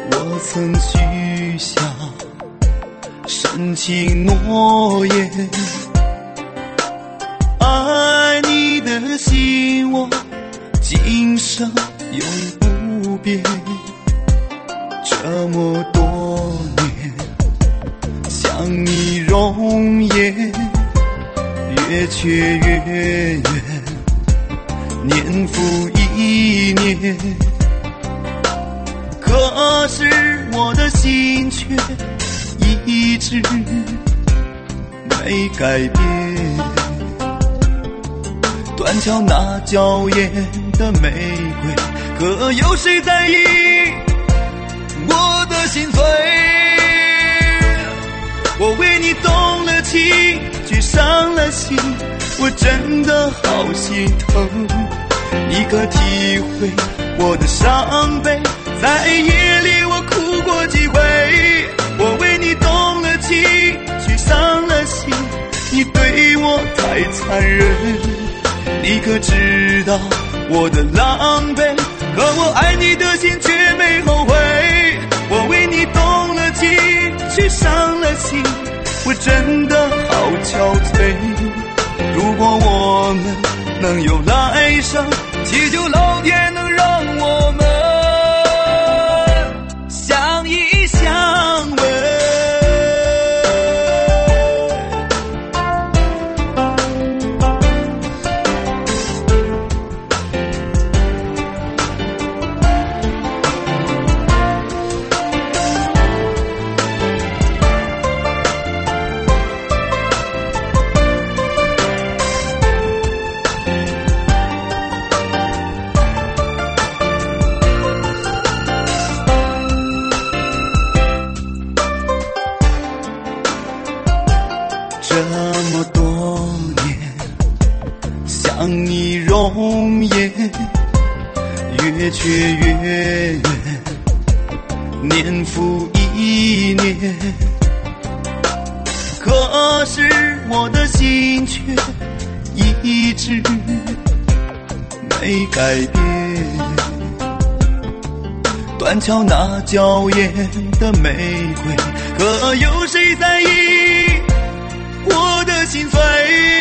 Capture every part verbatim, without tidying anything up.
我曾许下深情诺言，爱你的心我今生永不变。这么多年想你容颜，越却越远，年复一年。可是我的心却一直没改变。断桥那娇艳的玫瑰，可有谁在意我的心碎？我为你动了情，却伤了心，我真的好心疼。你可体会我的伤悲？在夜里我哭过几回，我为你动了情，却伤了心，你对我太残忍。你可知道我的狼狈？可我爱你的心却没后悔。我为你动了情，却伤了心，我真的好憔悴。如果我们能有来生，祈求老天能让我们相依相偎。这么多年想你容颜，越却越远，年复一年。可是我的心却一直没改变。断桥那娇艳的玫瑰，可有谁在意我的心碎？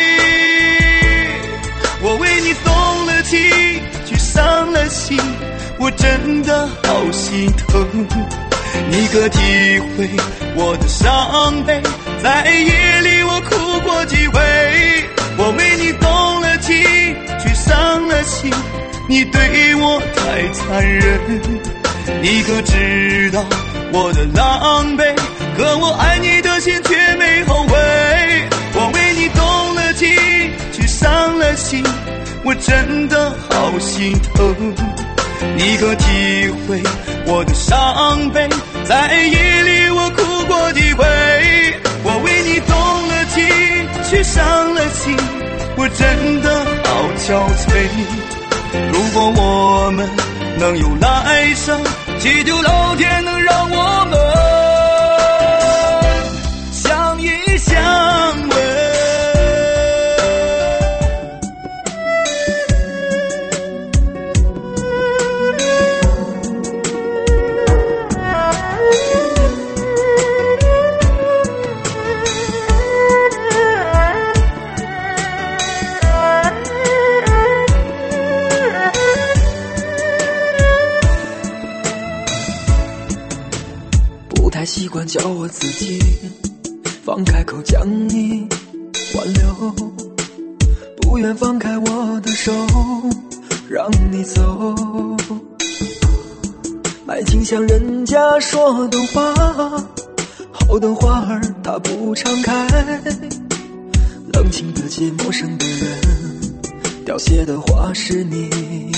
我为你动了情，却伤了心，我真的好心疼。你可体会我的伤悲？在夜里我哭过几回，我为你动了情，却伤了心，你对我太残忍。你可知道我的狼狈？可我爱你的心却没后悔。我为你动了情，却伤了心，我真的好心疼。你可体会我的伤悲？在夜里我哭过几回，我为你动了情，却伤了心，我真的好憔悴。如果我们能有来生，祈求老天能让我们相依相偎。 不太习惯叫我自己放开口将你挽留，不愿放开我的手让你走。爱情像人家说的话，好的花儿它不常开，冷清的街陌生的人，凋谢的花是你。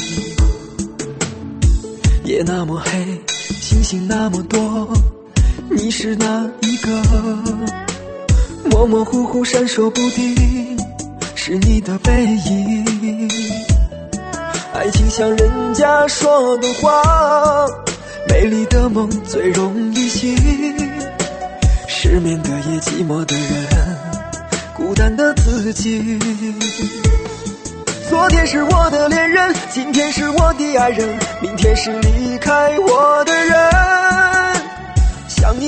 夜那么黑，星星那么多，你是哪一个？模模糊糊闪烁不定，是你的背影。爱情像人家说的话，美丽的梦最容易醒。失眠的夜，寂寞的人，孤单的自己。昨天是我的恋人，今天是我的爱人，明天是离开我的人。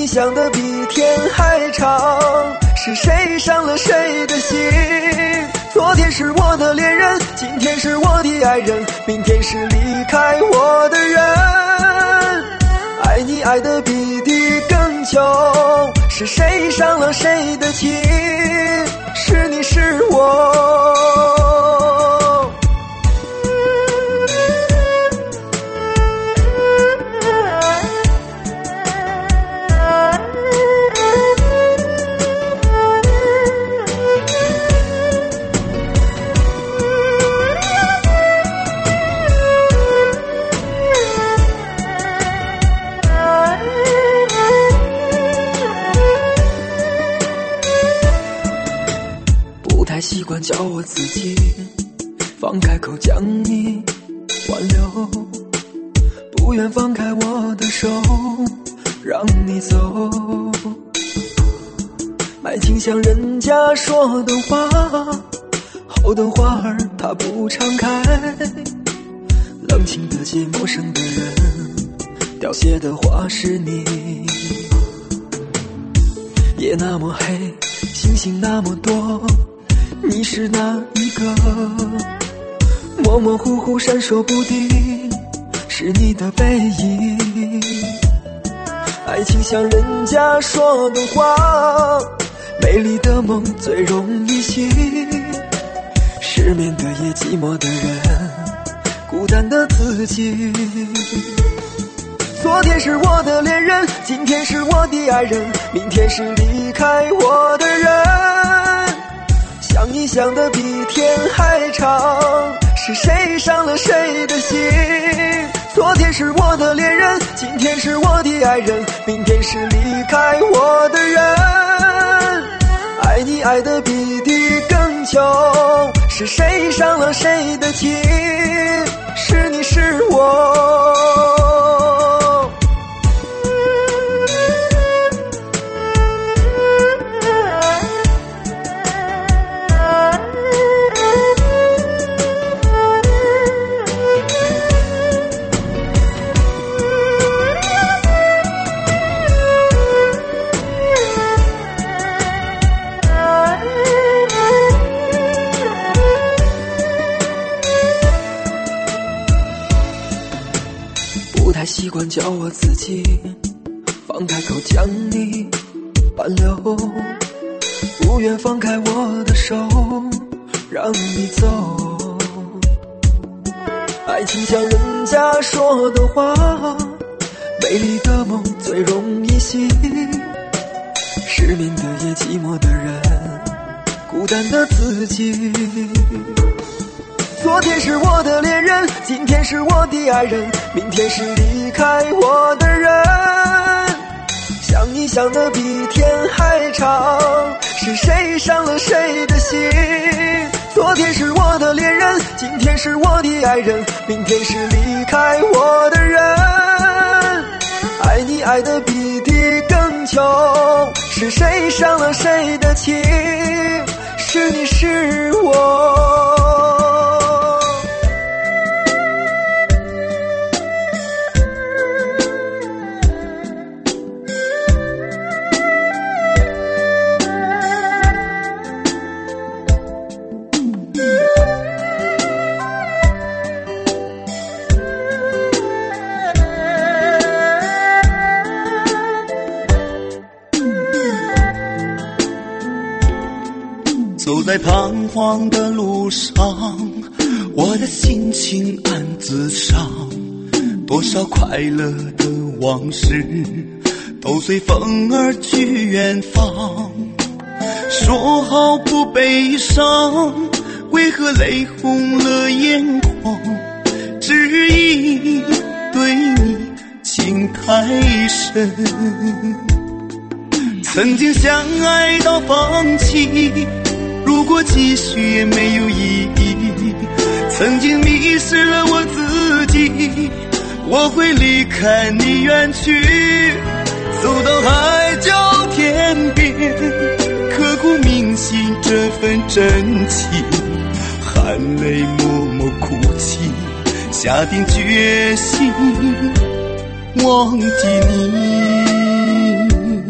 你想的比天还长，是谁伤了谁的心？昨天是我的恋人，今天是我的爱人，明天是离开我的人。爱你爱得比地更久，是谁伤了谁的情？是你是我。习惯叫我自己放开口将你挽留，不愿放开我的手让你走。爱情像人家说的花，好的花儿它不常开，冷清的街陌生的人，凋谢的花是你。夜那么黑，星星那么多，你是哪一个？模模糊糊闪烁不定，是你的背影。爱情像人家说的话，美丽的梦最容易醒。失眠的夜，寂寞的人，孤单的自己。昨天是我的恋人，今天是我的爱人，明天是离开我的人。想你想的比天还长，是谁伤了谁的心？昨天是我的恋人，今天是我的爱人，明天是离开我的人。爱你爱得比地更久，是谁伤了谁的情？是你是我。习惯叫我自己放开口将你挽留，不愿放开我的手让你走。爱情像人家说的话，美丽的梦最容易醒。失眠的夜，寂寞的人，孤单的自己。昨天是我的恋人，今天是我的爱人，明天是离开我的人。想你想的比天还长，是谁伤了谁的心？昨天是我的恋人，今天是我的爱人，明天是离开我的人。爱你爱得比地更久，是谁伤了谁的情？是你是我。 走在彷徨的路上，我的心情暗自伤，多少快乐的往事都随风而去远方。说好不悲伤，为何泪红了眼眶？只因对你情太深，曾经相爱到放弃，如果继续也没有意义。曾经迷失了我自己，我会离开你远去，走到海角天边，刻骨铭心这份真情，含泪默默哭泣，下定决心忘记你。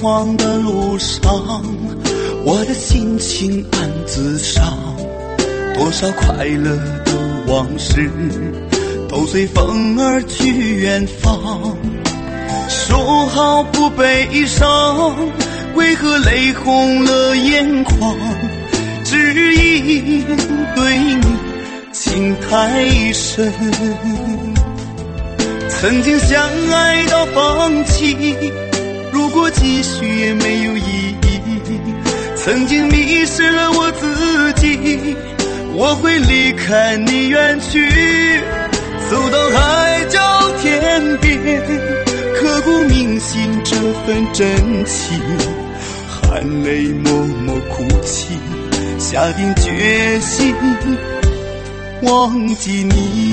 黄的路上，我的心情暗自伤，多少快乐的往事都随风而去远方。说好不悲伤，为何泪红了眼眶？只因对你情太深，曾经相爱到放弃，如果继续也没有意义。曾经迷失了我自己，我会离开你远去，走到海角天边，刻骨铭心这份真情，含泪默默哭泣，下定决心忘记你。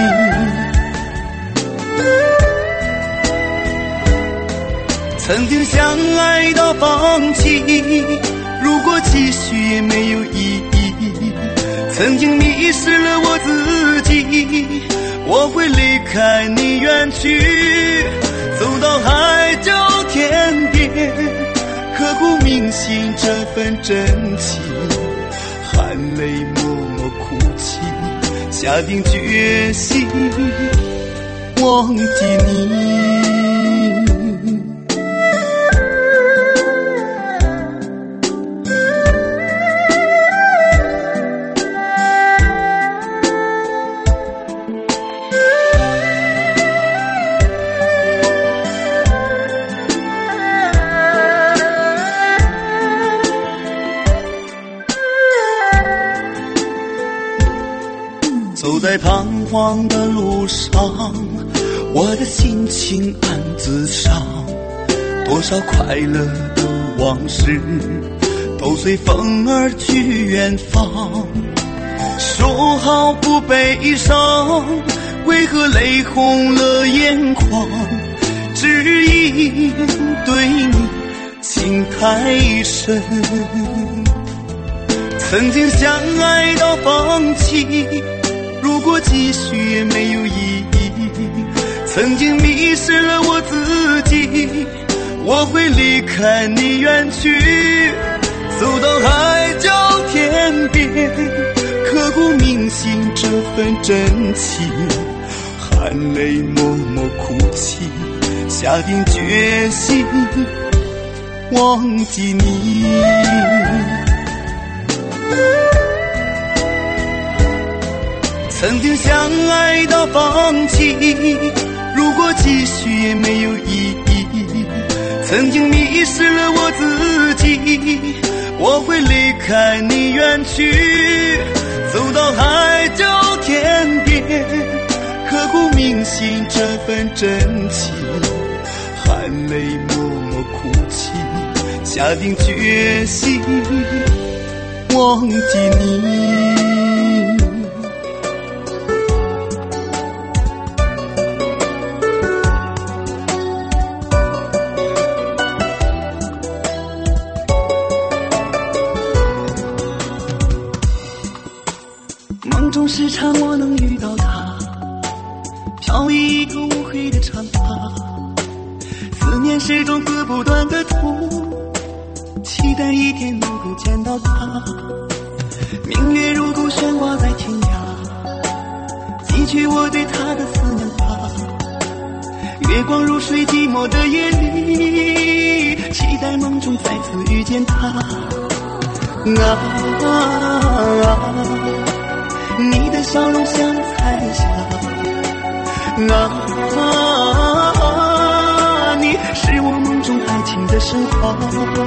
曾经相爱到放弃，如果继续也没有意义。曾经迷失了我自己，我会离开你远去，走到海角天边，刻骨铭心这份真情，含泪默默哭泣，下定决心忘记你。走在彷徨的路上，我的心情暗自伤，多少快乐的往事都随风而去远方。说好不悲伤，为何泪红了眼眶？只因对你情太深，曾经相爱到放弃，如果继续也没有意义。曾经迷失了我自己，我会离开你远去，走到海角天边，刻骨铭心这份真情，含泪默默哭泣，下定决心忘记你。曾经相爱到放弃，如果继续也没有意义。曾经迷失了我自己，我会离开你远去，走到海角天边，刻骨铭心这份真情，含泪默默哭泣，下定决心忘记你。 梦中时常我能遇到他，飘逸一个乌黑的长发，思念是种割不断的痛，期待一天能够见到他。明月如钩悬挂在天涯，寄去我对他的思念吧。月光如水，寂寞的夜里，期待梦中再次遇见他。啊啊啊，你的笑容像彩霞，啊啊，你是我梦中爱情的神话。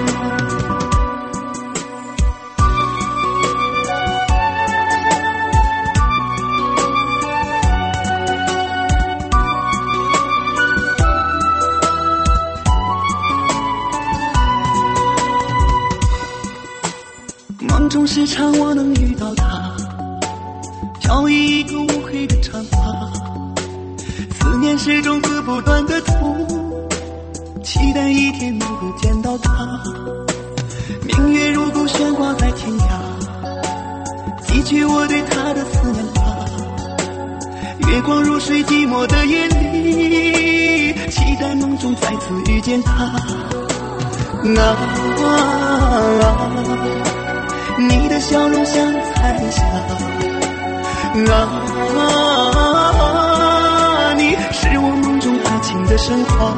梦中时常我能遇到他，飘逸一个乌黑的长发，思念是种割不断的痛，期待一天能够见到他。明月如钩悬挂在天涯，寄去我对他的思念吧。月光如水，寂寞的夜里，期待梦中再次遇见他。 啊，你的笑容像彩霞，啊，你是我梦中爱情的神话。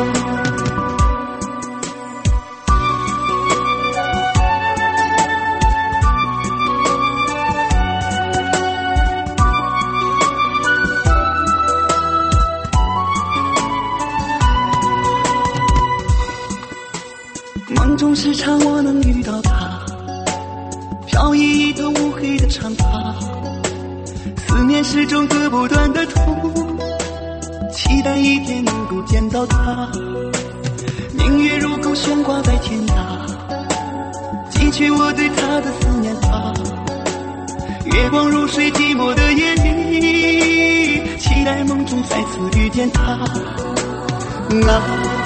梦中时常我能遇到他，飘逸一头乌黑的长发，思念是种割不断的痛，期待一天能够见到他。明月如钩悬挂在天涯，寄去我对他的思念吧。月光如水寂寞的夜里，期待梦中再次遇见他。啊，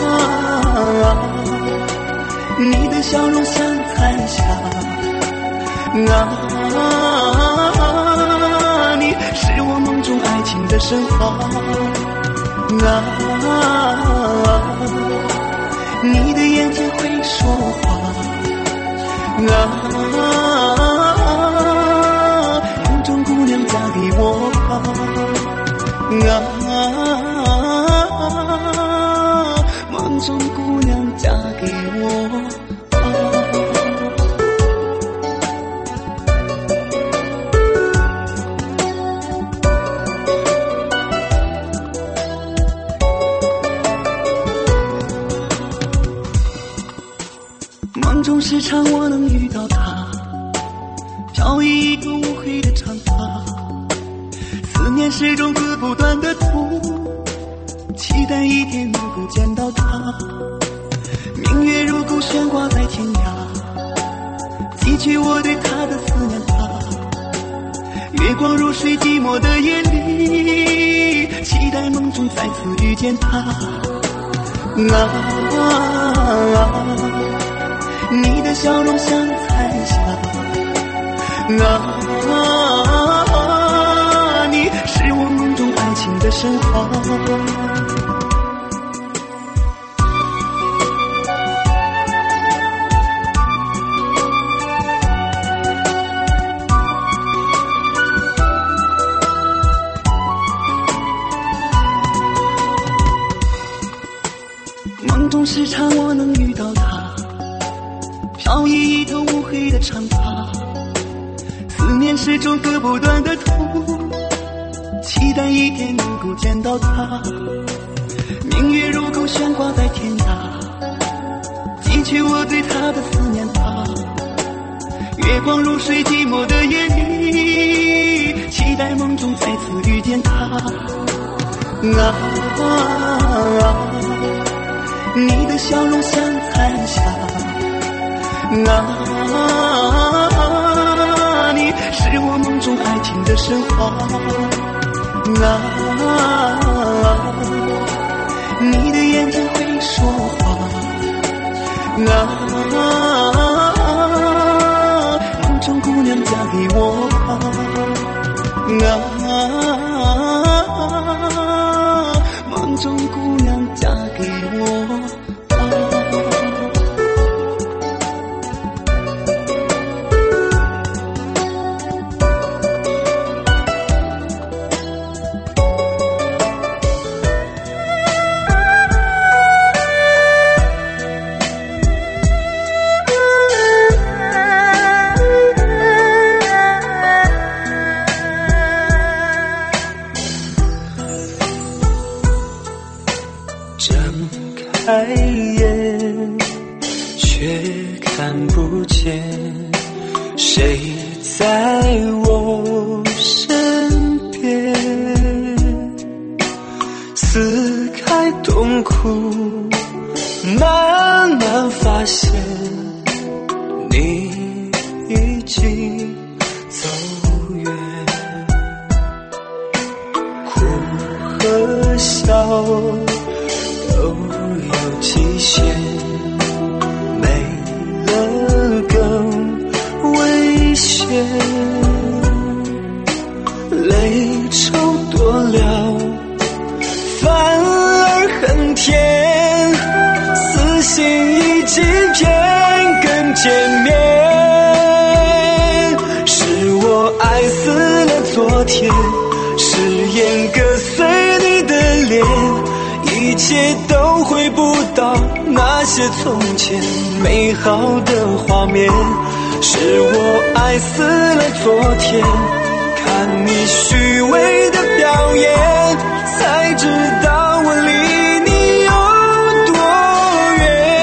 你的笑容像彩霞，啊，你是我梦中爱情的神话。啊，你的眼睛会说话，啊，梦中姑娘嫁给我吧。啊，梦中姑娘嫁给我吧。梦中时常我能遇到他，飘逸一头乌黑的长发，思念是种割不断的痛，期待一天能够见到他。明月如钩悬挂在天涯，寄去我对他的思念吧。月光如水寂寞的夜里，期待梦中再次遇见他。啊，你的笑容像彩霞，啊，你是我梦中爱情的神话。梦中时常我能遇到他，飘逸一头乌黑的长发，思念是种割不断的痛，期待一天能够见到他。明月如钩悬挂在天涯，寄去我对他的思念吧。月光如水寂寞的夜里，期待梦中再次遇见他。啊，你的笑容像彩霞，啊，你是我梦中爱情的神话。啊，你的眼睛会说话，啊，梦中姑娘嫁给我吧。啊，梦中姑娘嫁给我吧。 开眼却看不见谁在我身边，撕开痛苦，慢慢发现你已经走远，哭和笑都有极限，没了更危险，泪抽多了反而很甜，死心已久欺骗更见面，是我爱死了昨天，誓言割碎你的脸，一切都回不到那些从前美好的画面，是我爱死了昨天，看你虚伪的表演，才知道我离你有多远。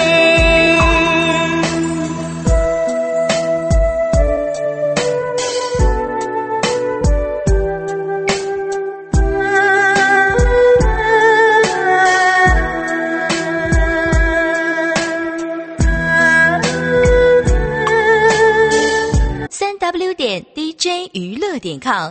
三 W 点 D J 娱乐点 com。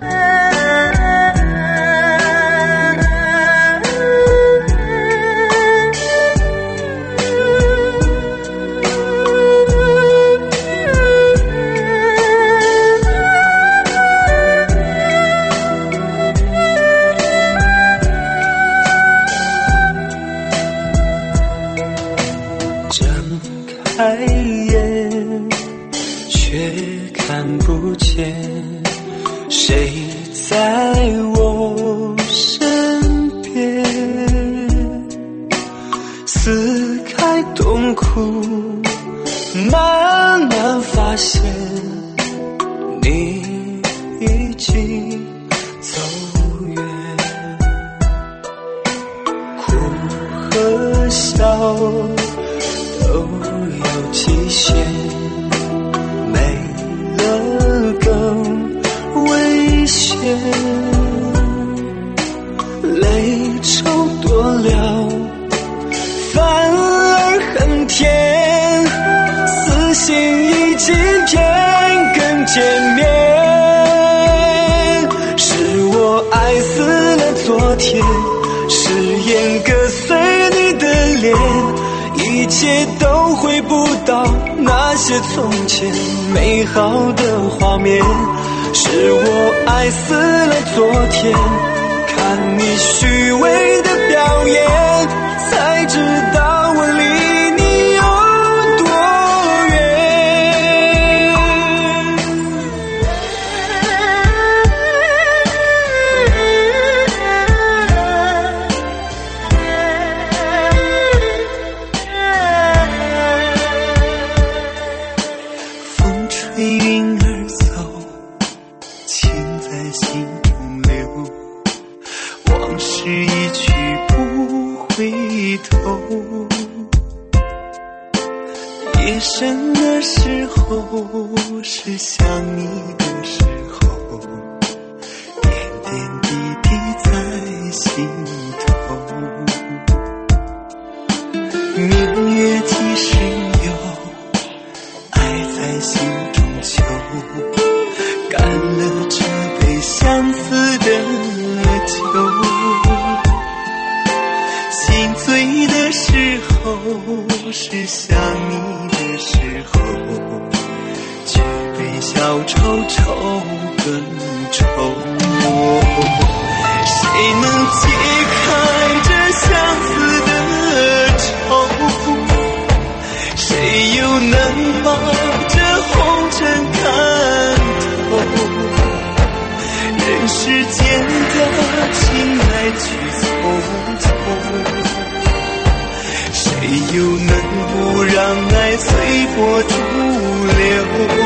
开眼却看不见谁在我身边，撕开痛苦，慢慢发现你已经走远，哭和笑都有期限，没了更危险，泪抽多了反而很甜，撕心一几片更见面，是我爱死了昨天，誓言割碎你的脸，一切都回不到那些从前美好的画面，是我爱死了昨天，看你虚伪的表演，才知道我离你有多风吹云儿走，情在心中流，往事一去不回头，夜深的时候是想你的时候，点点滴滴在心头，明月几时有，爱在心中求，干了这杯相思的酒，心醉的时候是想你的时候，举杯消愁愁更愁，谁能解开这相思的愁，谁又能把这红尘看透，人世间的情来去匆匆，谁又能不让爱随波逐流，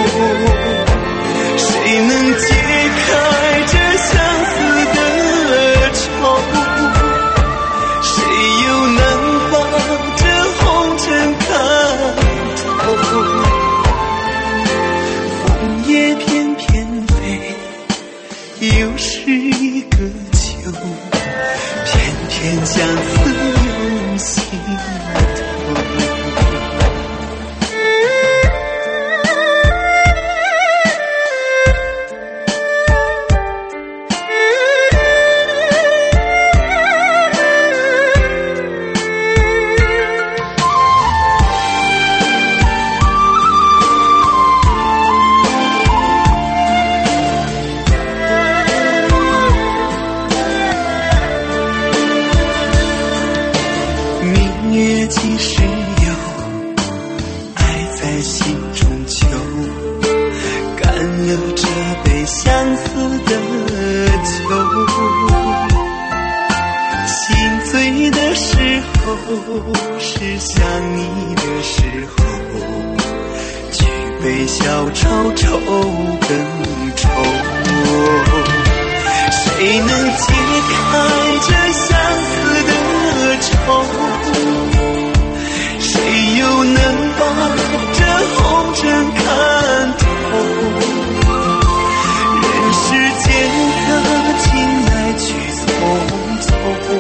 谁能解开这相思的愁，谁又能把这红尘看透，枫叶翩翩飞，又是一个秋，偏偏相思涌心头。 了这杯相思的酒，心醉的时候是想你的时候，举杯消愁愁更愁。谁能解开这相思的愁？谁又能把这红尘看透？人世间的情来去匆匆，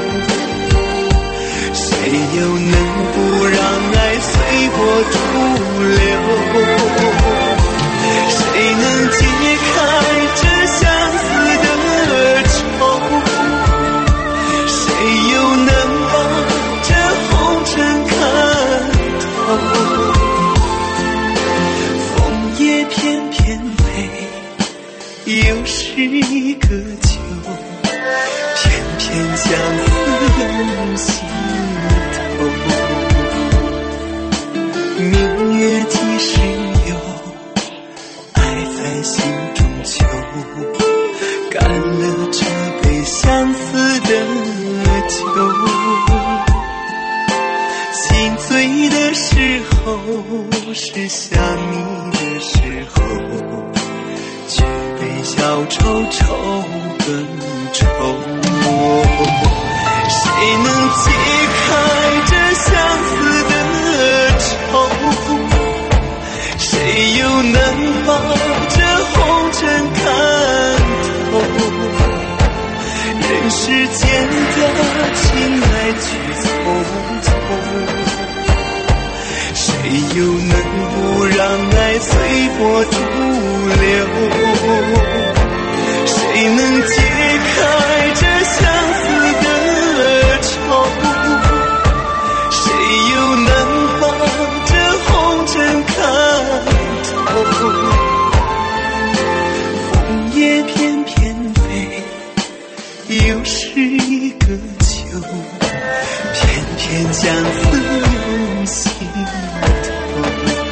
谁又能不让爱随波逐流？谁能解开这相思的愁？谁又能把这红尘看透？枫叶片片飞，又是一个秋，偏偏相思涌心头。明月几时有？爱在心中求。干了这杯相思的酒，心醉的时候是想你的时候，举杯消愁愁更愁。谁能解开这相思的愁？谁又能把这红尘看透？人世间的情来去匆匆，谁又能不让爱随波逐流？谁能解开这相思的愁？谁又能把这红尘看透？枫叶片片飞，又是一个秋，偏偏相思涌心头。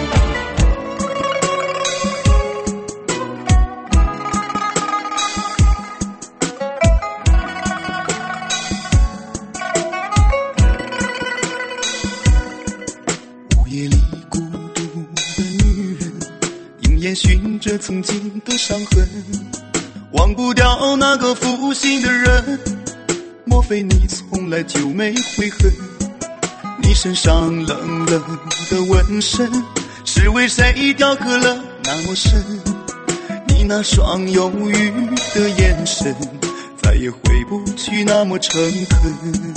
午夜里孤独的女人，迎烟寻着曾经的伤痕，忘不掉那个负心的人。莫非你从来就没悔恨？你身上冷冷的纹身，是为谁雕刻了那么深？你那双忧郁的眼神，再也回不去那么诚恳。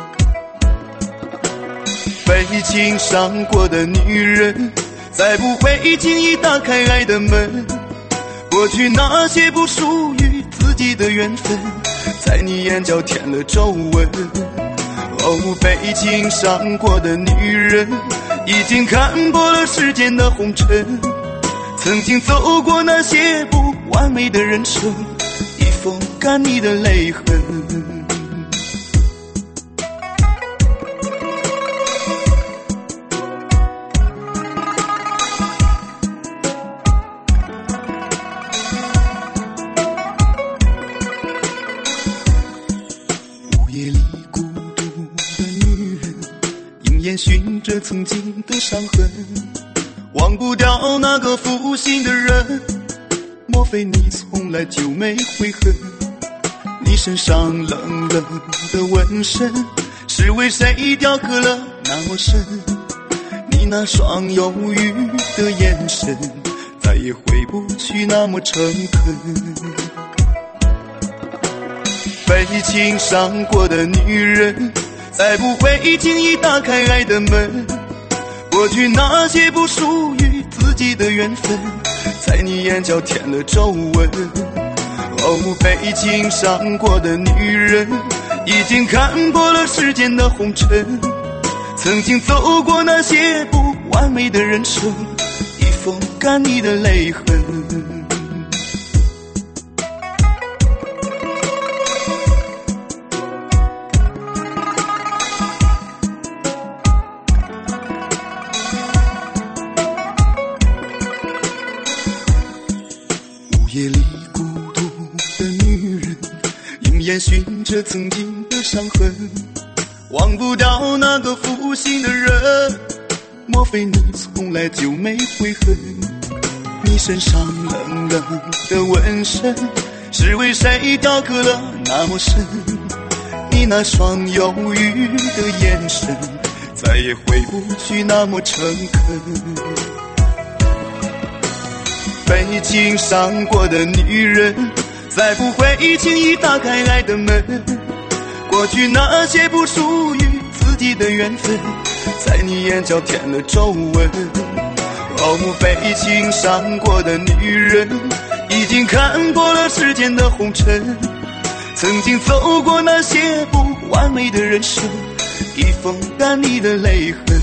被情伤过的女人，再不会轻易打开爱的门。过去那些不属于自己的缘分，在你眼角添了皱纹。哦，被情伤过的女人，已经看破了世间的红尘。曾经走过那些不完美的人生，已风干你的泪痕。寻着曾经的伤痕，忘不掉那个负心的人。莫非你从来就没悔恨？你身上冷冷的纹身，是为谁雕刻了那么深？你那双忧郁的眼神，再也回不去那么诚恳。被情伤过的女人，再不会轻易打开爱的门。过去那些不属于自己的缘分，在你眼角添了皱纹。哦，被情伤过的女人，已经看破了世间的红尘。曾经走过那些不完美的人生，已风干你的泪痕。 夜里孤独的女人，用烟熏着曾经的伤痕，忘不掉那个负心的人。莫非你从来就没悔恨？你身上冷冷的纹身，是为谁雕刻了那么深？你那双忧郁的眼神，再也回不去那么诚恳。被情伤过的女人，再不会轻易打开爱的门。过去那些不属于自己的缘分，在你眼角添了皱纹。哦，被情伤过的女人，已经看破了世间的红尘。曾经走过那些不完美的人生，已风干你的泪痕。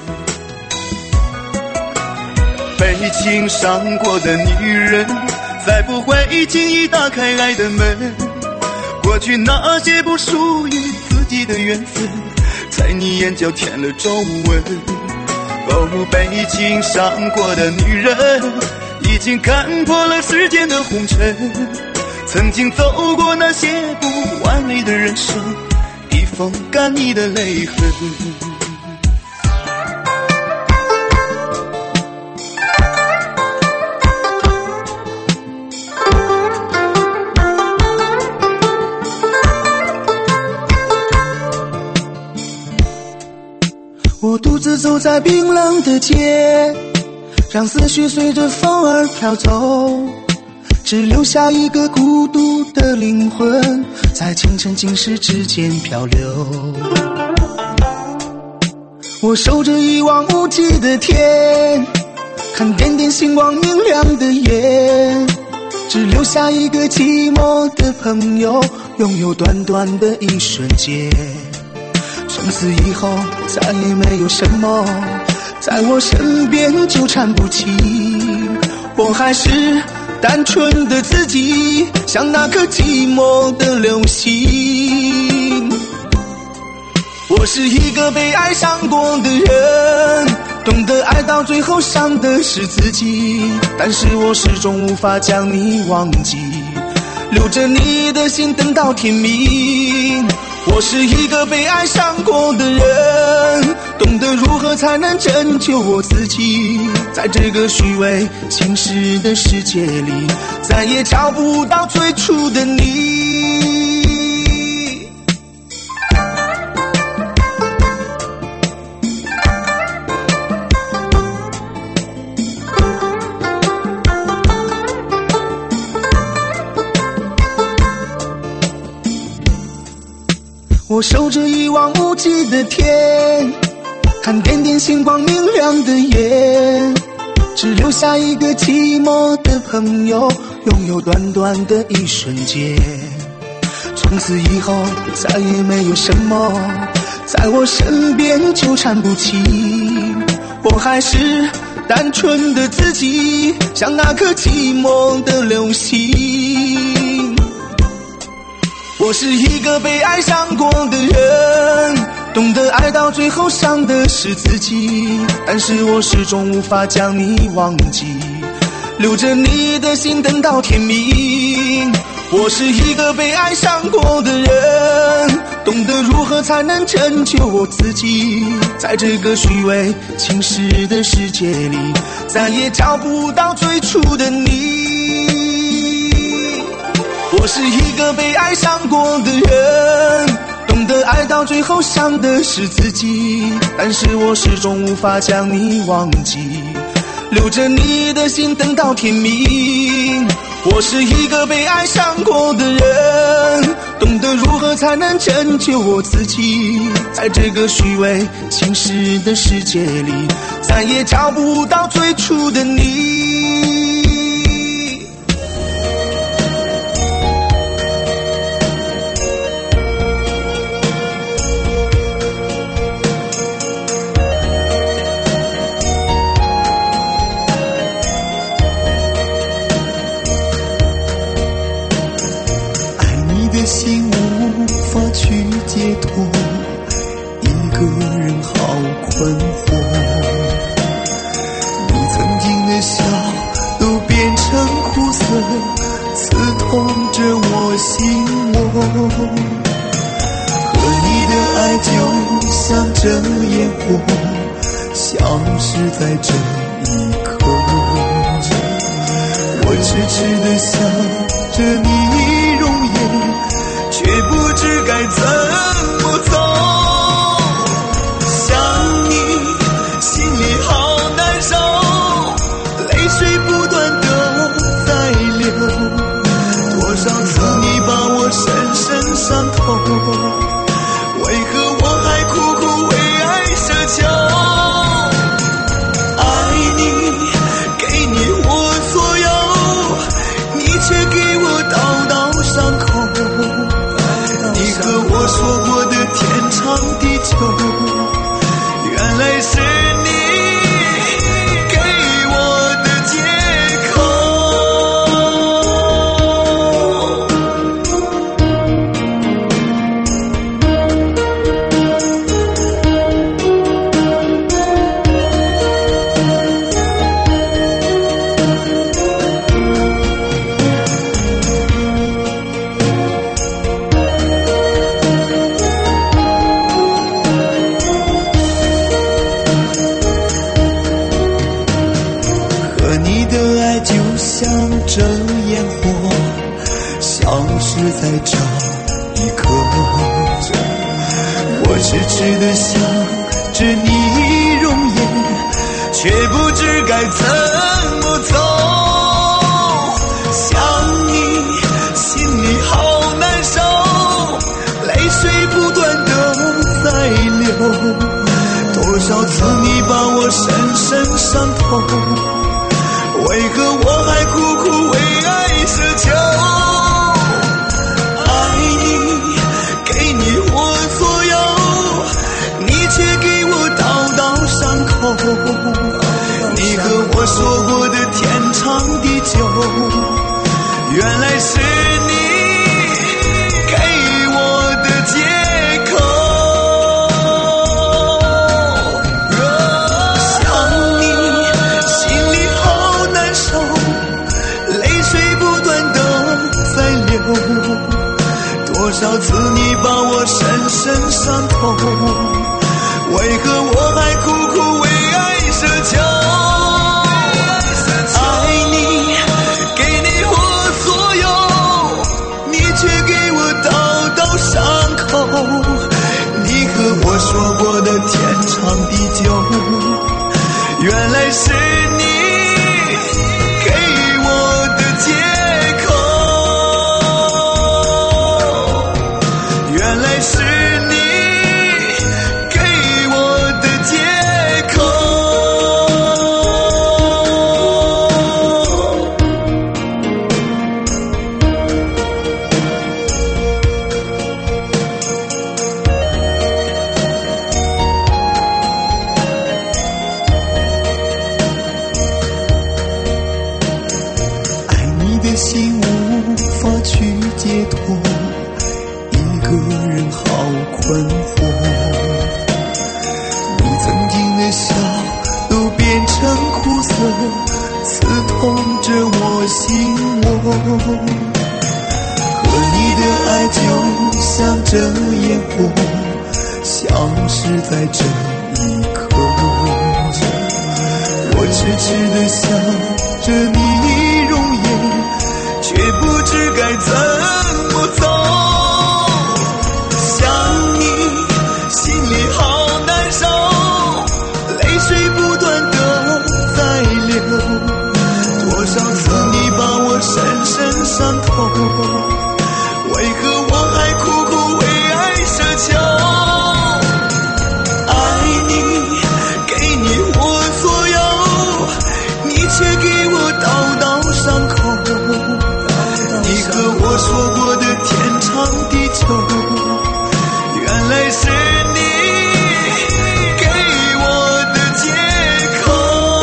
被情伤过的女人，再不会轻易打开爱的门。过去那些不属于自己的缘分，在你眼角添了皱纹。哦，被情伤过的女人，已经看破了世间的红尘。曾经走过那些不完美的人生，已风干你的泪痕。 我独自走在冰冷的街，让思绪随着风儿飘走，只留下一个孤独的灵魂，在清晨今世之间漂流。我守着一望无际的天，看点点星光明亮的夜，只留下一个寂寞的朋友，拥有短短的一瞬间。从此以后再也没有什么在我身边纠缠不清，我还是单纯的自己，像那颗寂寞的流星。我是一个被爱上过的人，懂得爱到最后伤的是自己，但是我始终无法将你忘记，留着你的心等到天明。我是一个被爱上过的人，懂得如何才能拯救我自己，在这个虚伪侵蚀的世界里，再也找不到最初的你。我守着一望无际的天，看点点星光明亮的夜，只留下一个寂寞的朋友，拥有短短的一瞬间。从此以后再也没有什么在我身边纠缠不清，我还是单纯的自己，像那颗寂寞的流星。我是一个被爱上过的人，懂得爱到最后伤的是自己，但是我始终无法将你忘记，留着你的心等到天明。我是一个被爱上过的人，懂得如何才能拯救我自己，在这个虚伪侵蚀的世界里，再也找不到最初的你。我是一个被爱上过的人，懂得爱到最后伤的是自己，但是我始终无法将你忘记，留着你的心等到天明。我是一个被爱上过的人，懂得如何才能拯救我自己，在这个虚伪侵蚀的世界里，再也找不到最初的你。 心无法去解脱，一个人好困惑。你曾经的笑着烟火，像是在这一刻。我痴痴地想着你容颜，却不知该怎么走。想你，心里好难受，泪水不断地在流。多少次你把我深深伤透，为何我还苦苦为爱奢求？爱你，给你我所有，你却给我道道伤口。你和我说过的天长地久，原来是你给我的借口。这烟火消失在这一刻，我痴痴地想着你容颜，却不知该怎么走。想你，心里好难受，泪水不断地在流。多少次你把我深深伤透，为何我还苦苦为爱奢求？爱你，给你我所有，你却给我道道伤口。你和我说过的天长地久，原来是你给我的借口。想你，心里好难受，泪水不断地在流。多少次你把我深深伤透，为何我还苦苦为爱奢求？爱你，给你我所有，你却给我道道伤口。你和我说过的天长地久，原来是你给我的借口。原来是你给我的借口。爱你的心无法去解脱，一个人好困惑。你曾经的笑都变成苦涩，刺痛着我心窝。和你的爱就像这烟火，消失在这一刻。我痴痴地想着你容颜，却不知该怎么走。想你，心里好难受，泪水不断地在流。多少次你把我深深伤透，为何我还苦苦为爱奢求？爱你，给你我所有，你却给我道道伤口。你和我说过的天长地久，原来是你给我的借口。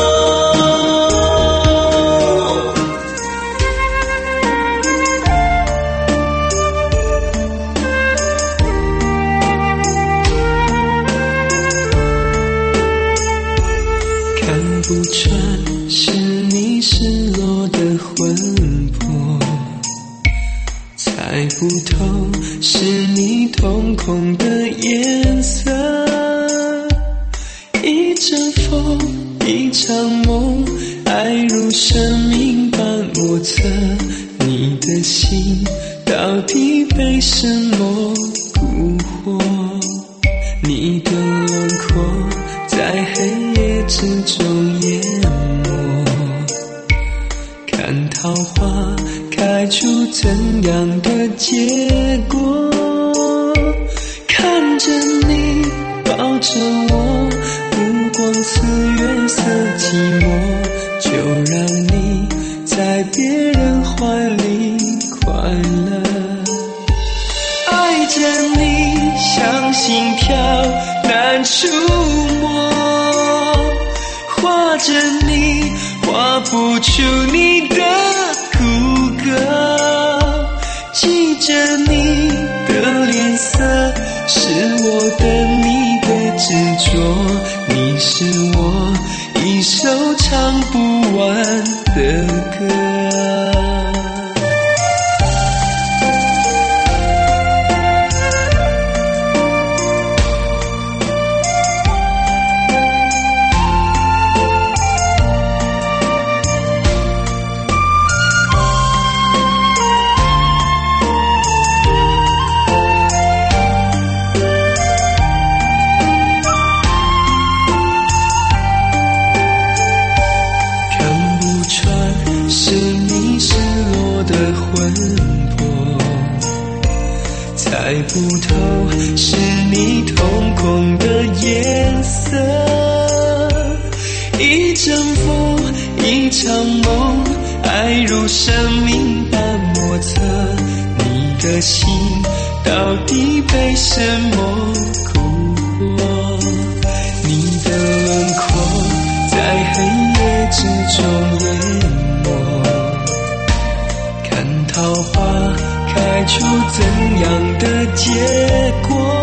看不穿是你失落的魂魄，猜不透是你瞳孔的颜色。 阵风，一场梦，爱如生命般莫测。你的心到底被什么蛊惑？你的轮廓在黑夜之中淹没，看桃花开出怎样的结果？看着你抱着我，目光似月色寂寞，就让你在别人怀里快乐。爱着你像心跳难触摸，画着你画不出你的骨骼，记着你的脸色，是我等你的执着，你是我一首唱不完的歌。猜不透是你瞳孔的颜色，一阵风，一场梦，爱如生命般莫测。你的心到底被什么蛊惑？你的轮廓在黑夜之中淹没，看桃花开出怎样的结果？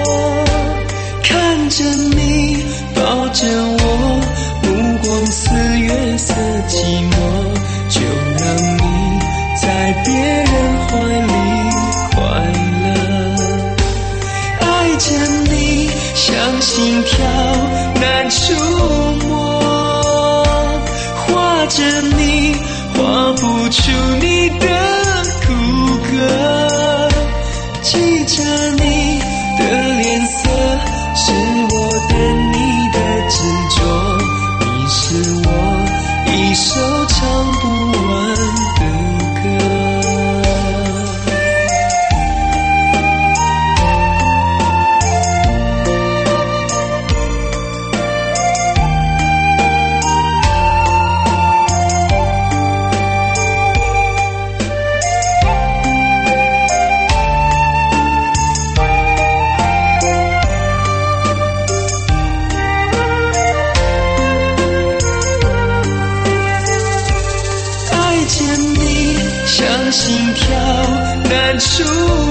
看着你抱着我，目光似月色寂寞，就让你在别人怀里快乐。爱着你像心跳难触摸，画着你画不出你的骨骼，记着你的脸色，是我等你的执着，你是我一首唱不完的歌。心跳难触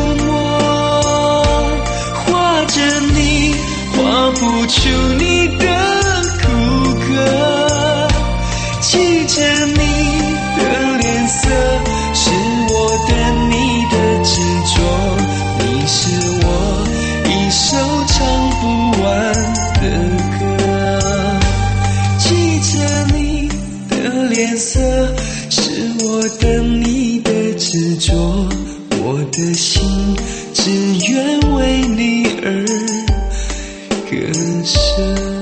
摸，画着你画不出你的骨骼，记着你的脸色，是我等你的执着，你是我一首唱不完的歌，记着你的脸色，是我等你的执着，我的心只愿为你而歌声。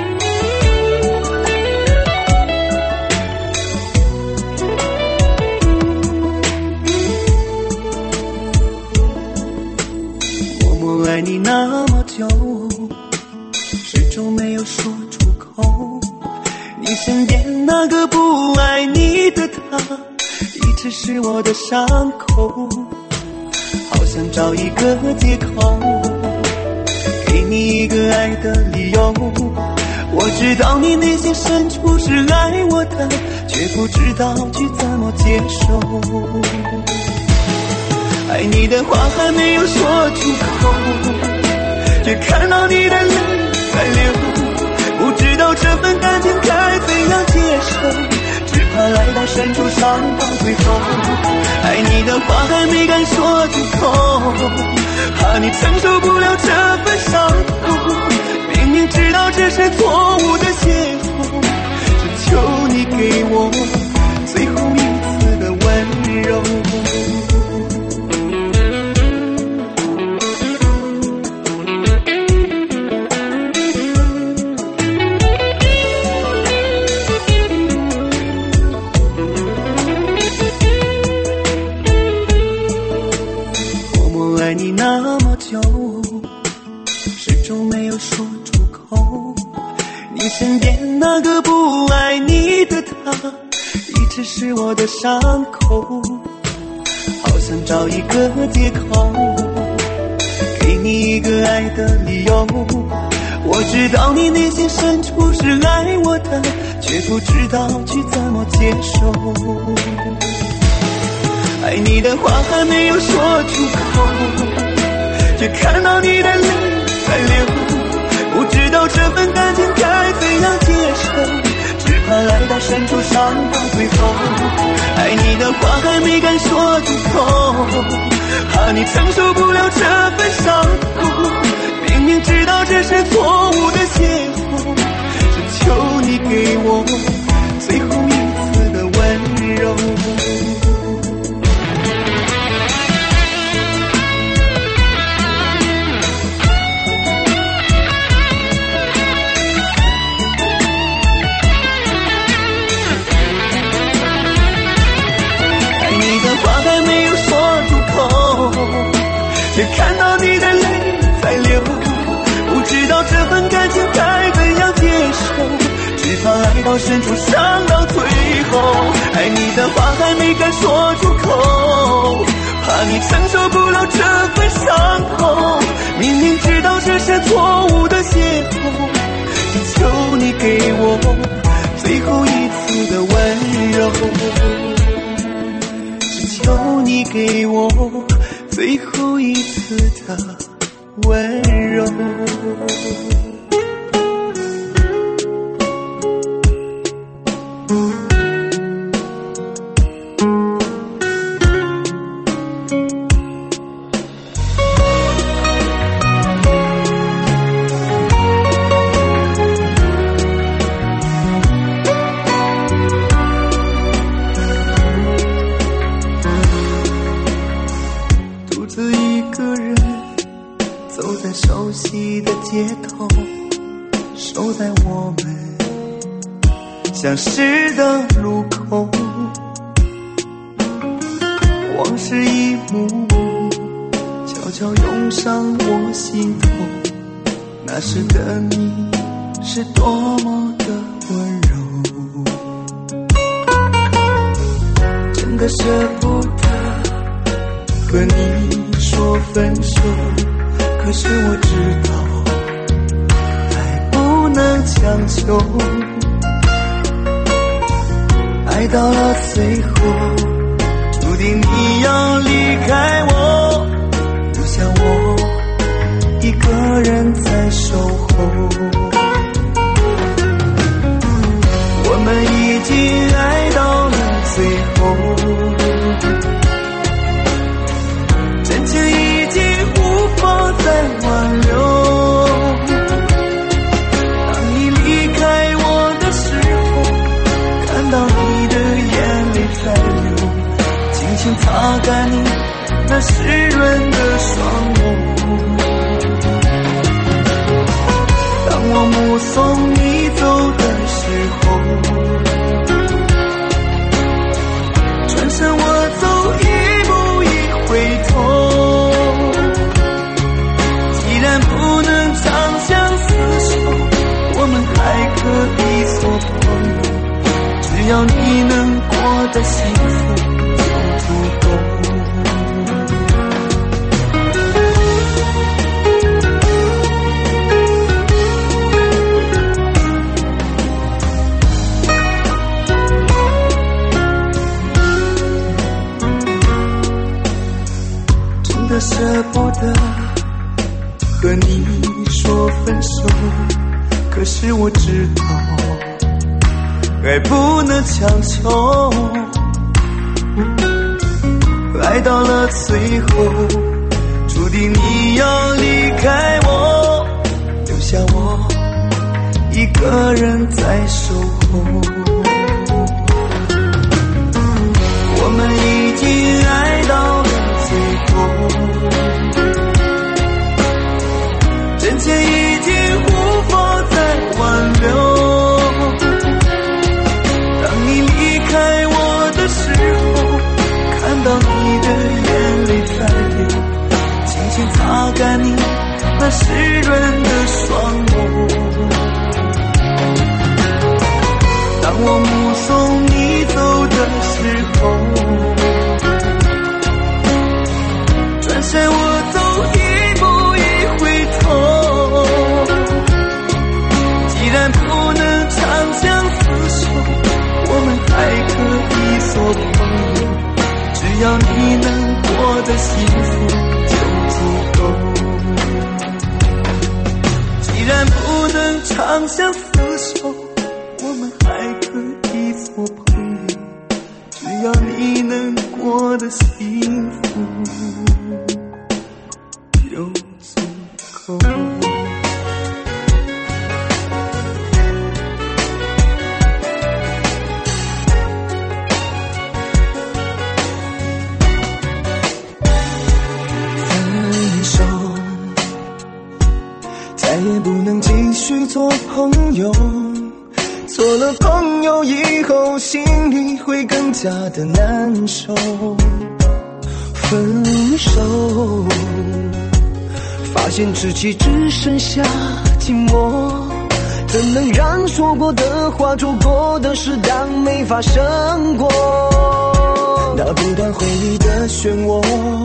默默爱你那么久，始终没有说出口，你身边那个不爱你的他，一直是我的伤口，好想找一个借口，给你一个爱的理由。我知道你内心深处是爱我的，却不知道去怎么接受。爱你的话还没有说出口，却看到你的泪在流，不知道这份感情该怎样接受，只怕来到深处伤到最后。爱你的话还没敢说出口，怕你承受不了这份伤痛，明明明知道这是错误的邂逅，只求你给我最后一次的温柔。默默爱你那么久，始终没有说出口，你身边那个不爱你的他，一直是我的伤口，好想找一个借口，给你一个爱的理由。我知道你内心深处是爱我的，却不知道去怎么接受。爱你的话还没有说出口，却看到你的泪在流，不知道这份感情该怎样接受，只怕爱到深处伤到最后。爱你的话还没敢说出口，怕你承受不了这份伤口。明明知道这是错误的邂逅，只求你给我最后一次的温柔。却看到你的泪在流，不知道这份感情该怎样接受，只怕爱到深处伤到最后。爱你的话还没敢说出口，怕你承受不了这份伤口。明明知道这是错误的邂逅，只求你给我最后一次的温柔，只求你给我最后一次的温柔。熟悉的街头，守在我们相识的路口，往事一幕幕悄悄涌上我心头。那时的你是多么的温柔，真的舍不得和你说分手。可是我知道爱不能强求，爱到了最后注定你要离开我，留下我一个人在守候。我们已经爱到了最后，真情已经无法再挽留。当你离开我的时候，看到你的眼泪在流，轻轻擦干你那湿润的双眸。当我目送你走的时候，转身我走一步一回头。既然不能长相厮守，我们还可以做朋友，只要你能过得幸福就足够。真的舍不得和你说分手，可是我知道爱不能强求，爱到了最后注定你要离开我，留下我一个人在守候。我们已经爱到了最后，真切已经无法再挽留。当你离开我的时候，看到你的眼泪在流，轻轻擦干你那湿润的双眸。当我目送你走的时候，转身我走一步一回头。既然不能长相厮守，我们还可以做朋友，只要你能过得幸福就足够。既然不能长相厮守，我们还可以做朋友，只要你能过得幸福就足够。分手，再也不能继续做朋友，做了朋友以后，心里会更加的难受。分手，发现自己只剩下寂寞，怎能让说过的话、做过的事当没发生过？那不断回忆的漩涡，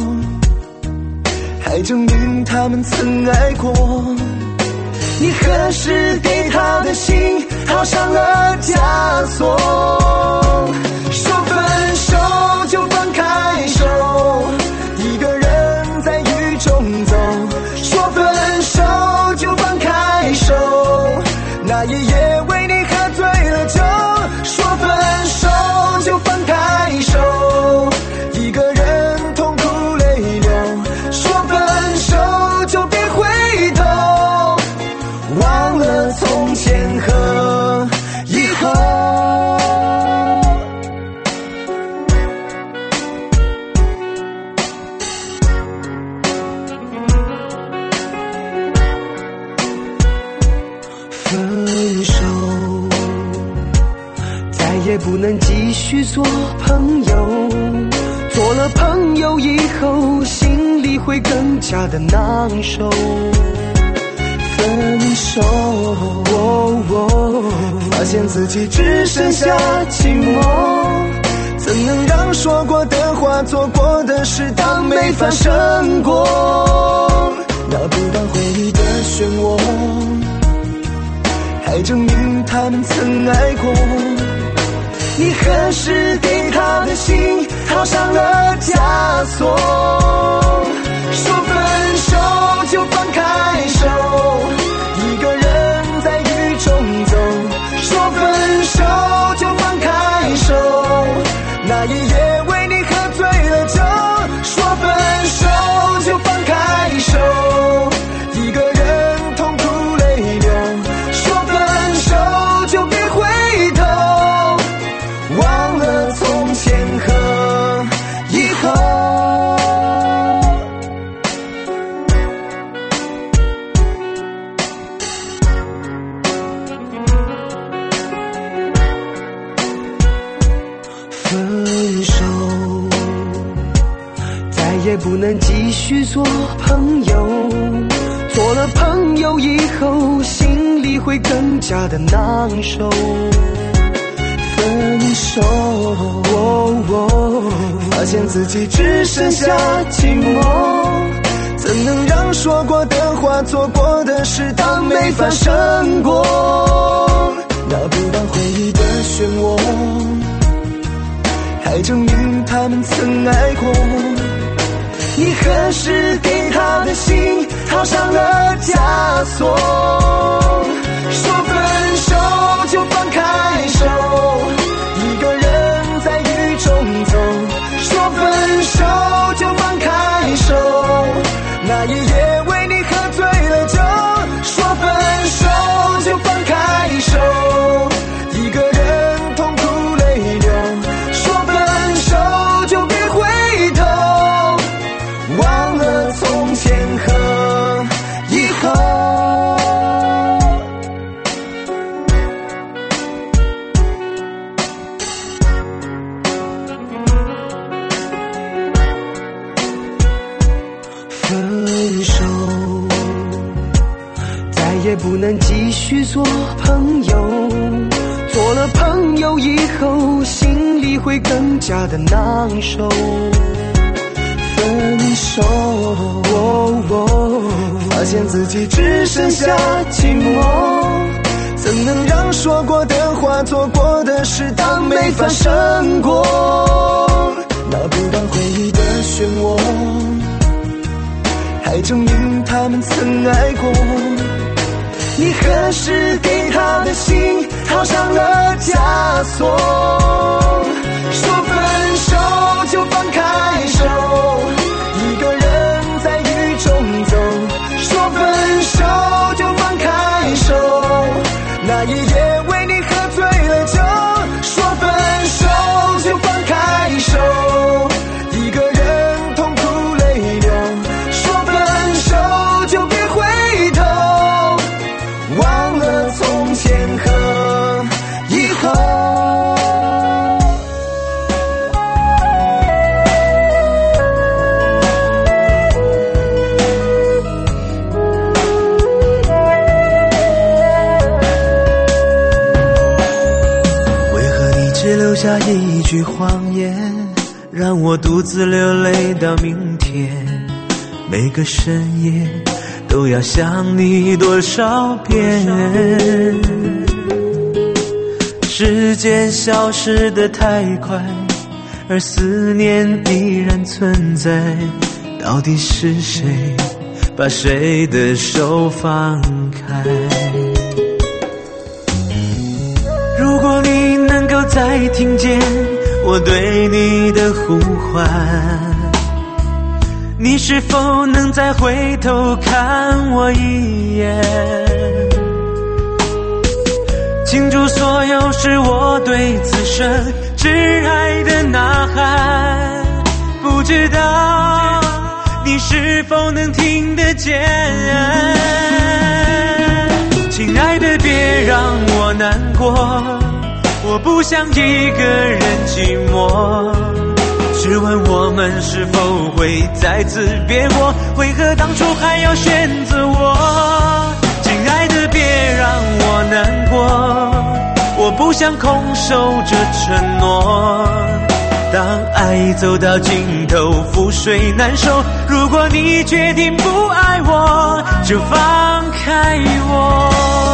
还证明他们曾爱过。你何时对他的心套上了枷锁？说分手就放开手，一个人在雨中走。说分手就放开手，那一夜为你喝醉了酒。说分手就放开手，一个人痛哭泪流。说分手就别回头，忘了从前和以后。分手，再也不能继续做朋友，做了朋友以后，心里会更加的难受。分手，哦哦，发现自己只剩下寂寞，怎能让说过的话、做过的事当没发生过？那不断回忆的漩涡，还证明他们曾爱过。你何时对他的心套上了枷锁？说分手就放开手，一个人在雨中走。说分手就放开手，那一夜为你喝醉了酒。说分手就放开手，一个人痛哭泪流。说分手就别回头，忘了从前和以后。分手，再也不能继续做朋友，做了朋友以后，心里会更加的难受。分手，哦哦，发现自己只剩下寂寞，怎能让说过的话、做过的事当没发生过？那不断回忆的漩涡，还证明他们曾爱过。你何时对他的心套上了枷锁？说分手就放开手，一个人在雨中走。说分手就放开手，那一夜为你喝醉了酒。说分手就放开不能继续做朋友，做了朋友以后心里会更加的难受。分手、哦哦、发现自己只剩下寂寞，怎能让说过的话做过的事当没发生过。那不断回忆的漩涡，还证明他们曾爱过。你何时给他的心套上了枷锁？说分手就放开手，一个人在雨中走。说分手就放开手，那一夜为你喝醉了酒。说分手就放开手，一个人痛哭泪流。说分手就别回头，忘了从前和以后。 留下一句谎言，让我独自流泪到明天。每个深夜都要想你多少遍。时间消失得太快，而思念依然存在。到底是谁把谁的手放开？如果你能够再听见我对你的呼唤，你是否能再回头看我一眼？倾注所有是我对此生挚爱的呐喊，不知道你是否能听得见？亲爱的，别让我难过，我不想一个人寂寞。试问我们是否会再次别过？为何当初还要选择我？亲爱的，别让我难过，我不想空守着承诺。当爱走到尽头，覆水难收。如果你决定不爱我，就放开我。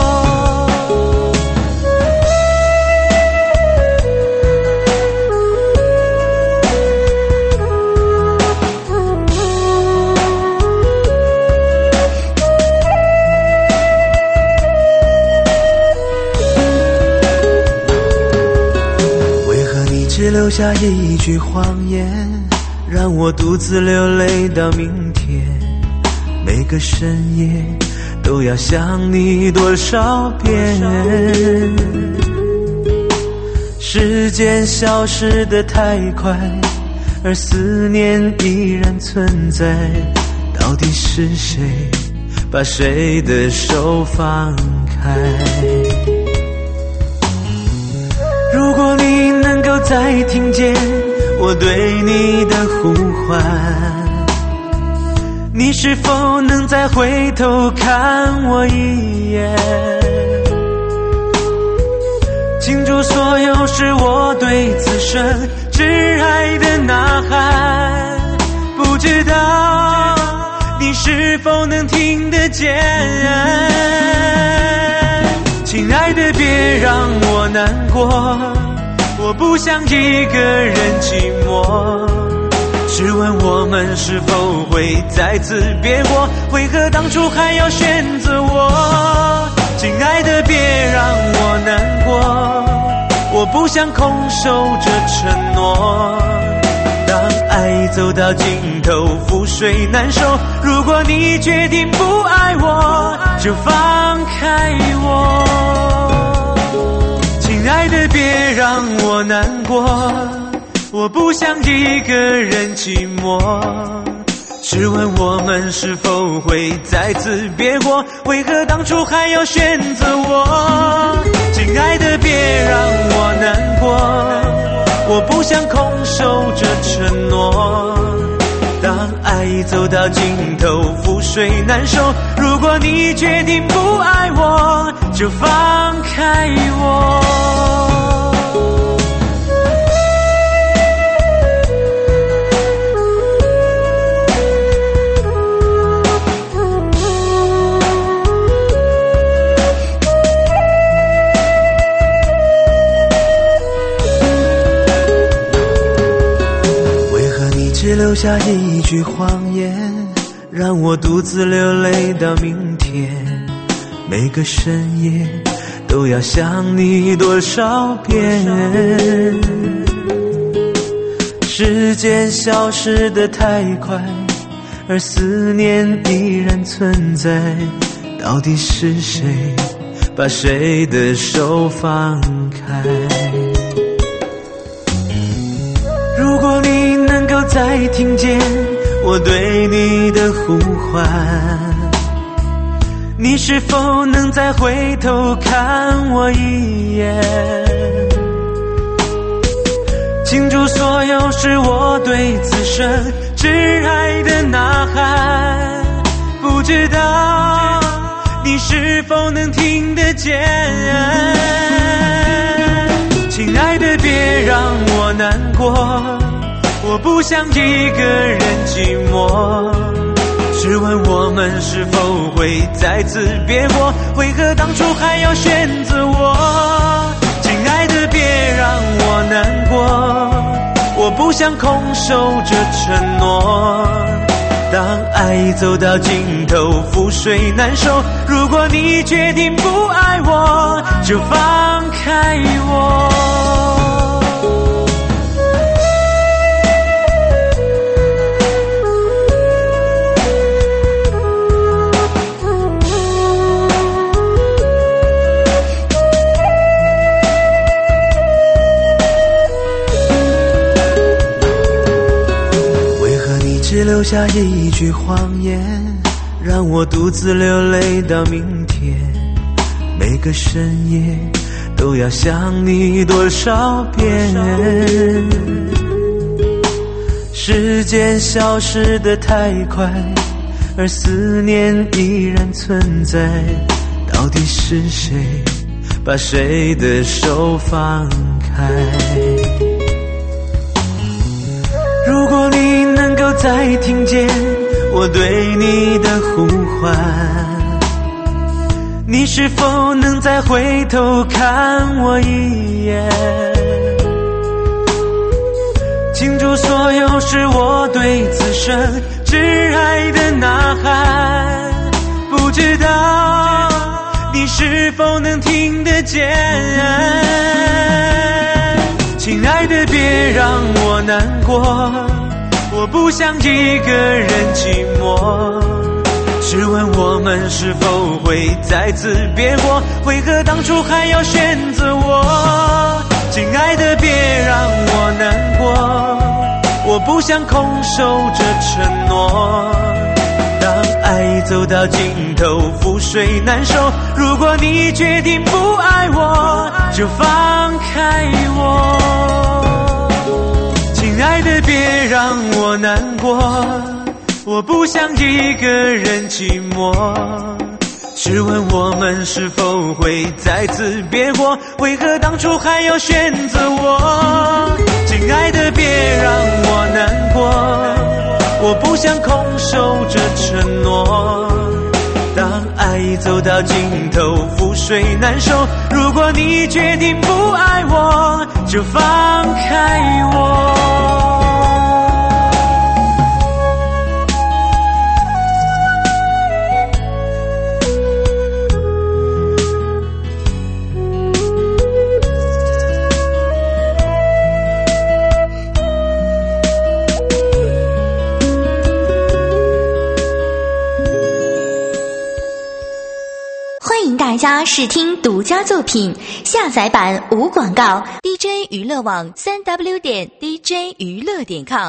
只留下一句谎言，让我独自流泪到明天。每个深夜都要想你多少遍。时间消失得太快，而思念依然存在。到底是谁把谁的手放开？如果你能够再听见我对你的呼唤，你是否能再回头看我一眼？倾注所有是我对此生挚爱的呐喊，不知道你是否能听得见？亲爱的，别让我难过，我不想一个人寂寞。试问我们是否会再次别过？为何当初还要选择我？亲爱的，别让我难过，我不想空守着承诺。当爱走到尽头，覆水难收。如果你决定不爱我，就放开我。亲爱的，别让我难过，我不想一个人寂寞。试问我们是否会再次别过？为何当初还要选择我？亲爱的，别让我难过，我不想空守着承诺。当爱爱走到尽头，覆水难收。如果你决定不爱我，就放开我。 只留下一句谎言，让我独自流泪到明天。每个深夜都要想你多少遍。时间消失得太快，而思念依然存在。到底是谁把谁的手放开？如果你能够再听见我对你的呼唤，你是否能再回头看我一眼？倾注所有是我对此生挚爱的呐喊，不知道你是否能听得见？亲爱的，别让我难过，我不想一个人寂寞。试问我们是否会再次别过？为何当初还要选择我？亲爱的，别让我难过，我不想空守着承诺。当爱走到尽头，覆水难收。如果你决定不爱我，就放开我。只留下一句谎言，让我独自流泪到明天。每个深夜都要想你多少遍。时间消失得太快，而思念依然存在。到底是谁把谁的手放开？如果你能够再听见我对你的呼唤，你是否能再回头看我一眼？倾注所有是我对此生挚爱的呐喊，不知道你是否能听得见？亲爱的，别让我难过，我不想一个人寂寞。试问我们是否会再次别过？为何当初还要选择我？亲爱的，别让我难过，我不想空守着承诺。当爱走到尽头，覆水难收。如果你决定不爱我，就放开我。亲爱的，别让我难过，我不想一个人寂寞。试问我们是否会再次别过？为何当初还要选择我？亲爱的，别让我难过，我不想空守着承诺。当爱走到尽头，覆水难收。如果你决定不爱我，就放开我。 欢迎大家试听独家作品，下载版无广告。D J 娱乐网三 W 点 D J 娱乐点 com。